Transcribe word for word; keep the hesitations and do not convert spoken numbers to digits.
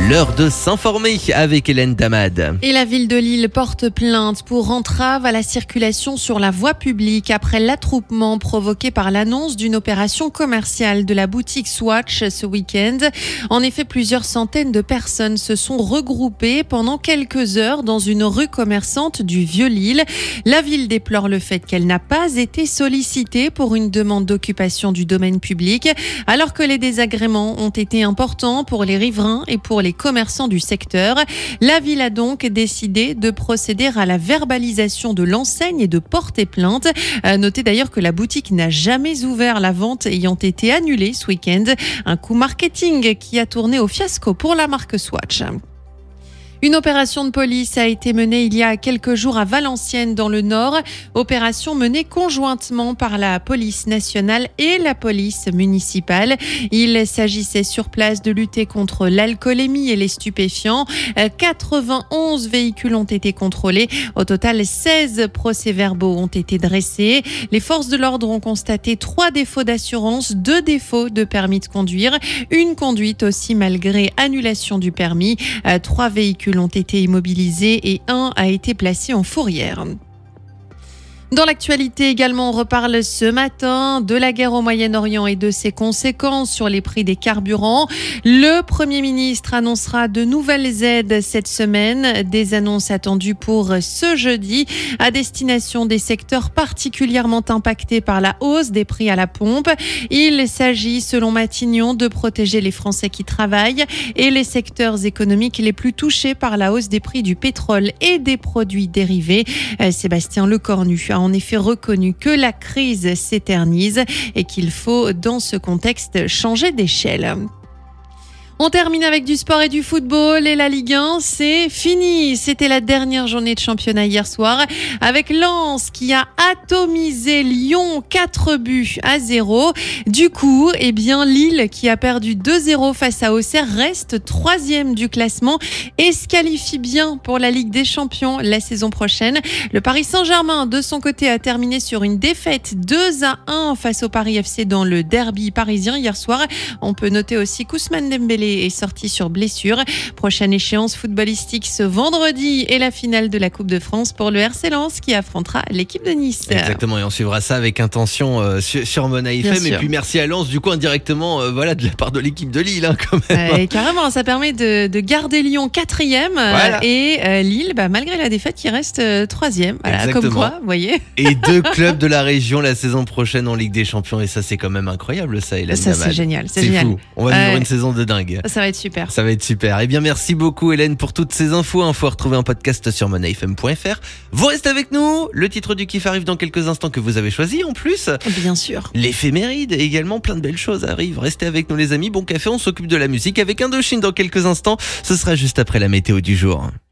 L'heure de s'informer avec Hélène Damad. Et la ville de Lille porte plainte pour entrave à la circulation sur la voie publique après l'attroupement provoqué par l'annonce d'une opération commerciale de la boutique Swatch ce week-end. En effet, plusieurs centaines de personnes se sont regroupées pendant quelques heures dans une rue commerçante du Vieux-Lille. La ville déplore le fait qu'elle n'a pas été sollicitée pour une demande d'occupation du domaine public, alors que les désagréments ont été importants pour les riverains et pour les commerçants du secteur. La ville a donc décidé de procéder à la verbalisation de l'enseigne et de porter plainte. À noter d'ailleurs que la boutique n'a jamais ouvert, la vente ayant été annulée ce week-end. Un coup marketing qui a tourné au fiasco pour la marque Swatch. Une opération de police a été menée il y a quelques jours à Valenciennes dans le Nord. Opération menée conjointement par la police nationale et la police municipale. Il s'agissait sur place de lutter contre l'alcoolémie et les stupéfiants. quatre-vingt-onze véhicules ont été contrôlés. Au total, seize procès-verbaux ont été dressés. Les forces de l'ordre ont constaté trois défauts d'assurance, deux défauts de permis de conduire, une conduite aussi malgré annulation du permis. Trois véhicules ont été immobilisés et un a été placé en fourrière. Dans l'actualité également, on reparle ce matin de la guerre au Moyen-Orient et de ses conséquences sur les prix des carburants. Le Premier ministre annoncera de nouvelles aides cette semaine, des annonces attendues pour ce jeudi à destination des secteurs particulièrement impactés par la hausse des prix à la pompe. Il s'agit, selon Matignon, de protéger les Français qui travaillent et les secteurs économiques les plus touchés par la hausse des prix du pétrole et des produits dérivés. Sébastien Lecornu a en effet reconnu que la crise s'éternise et qu'il faut, dans ce contexte, changer d'échelle. On termine avec du sport et du football et la Ligue un, c'est fini. C'était la dernière journée de championnat hier soir avec Lens qui a atomisé Lyon quatre buts à zéro. Du coup, eh bien, Lille qui a perdu deux zéro face à Auxerre reste troisième du classement et se qualifie bien pour la Ligue des Champions la saison prochaine. Le Paris Saint-Germain, de son côté, a terminé sur une défaite deux à un face au Paris F C dans le derby parisien hier soir. On peut noter aussi qu'Ousmane Dembélé est sorti sur blessure. Prochaine échéance footballistique ce vendredi et la finale de la Coupe de France pour le R C Lens qui affrontera l'équipe de Nice. Exactement, et on suivra ça avec intention euh, sur, sur Mona F M. Et puis merci à Lens, du coup indirectement, euh, voilà, de la part de l'équipe de Lille, hein, quand même. Euh, carrément, ça permet de, de garder Lyon quatrième voilà. et euh, Lille, bah, malgré la défaite, qui reste euh, troisième. Voilà, Exactement. Comme quoi, vous voyez. Et deux clubs de la région la saison prochaine en Ligue des Champions, et ça c'est quand même incroyable, ça, Hélène Ça Damad. c'est génial, c'est, c'est génial. Fou. On va vivre euh, une saison de dingue. Ça va être super. Ça va être super. Eh bien, merci beaucoup, Hélène, pour toutes ces infos. Infos à retrouver en podcast sur mona f m point f r. Vous restez avec nous. Le titre du kiff arrive dans quelques instants que vous avez choisi en plus. Bien sûr. L'éphéméride également, plein de belles choses arrivent. Restez avec nous, les amis. Bon café, on s'occupe de la musique avec Indochine dans quelques instants. Ce sera juste après la météo du jour.